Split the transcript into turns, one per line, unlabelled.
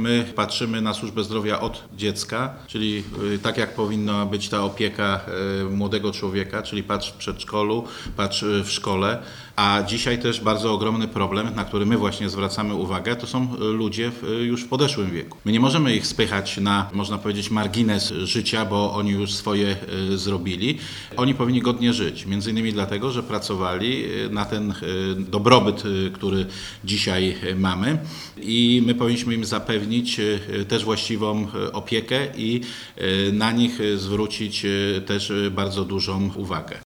my patrzymy na służbę zdrowia od dziecka, czyli tak jak powinna być ta opieka młodego człowieka, czyli patrz w przedszkolu, patrz w szkole, a dzisiaj też bardzo ogromny problem, na który my właśnie zwracamy uwagę, to są ludzie już w podeszłym wieku. My nie możemy ich spychać na, można powiedzieć, margines życia, bo oni już swoje zrobili. Oni powinni godnie żyć, między innymi dlatego, że pracowali na ten dobrobyt, który dzisiaj mamy i my powinniśmy im zapewnić też właściwą opiekę i na nich zwrócić też bardzo dużą uwagę.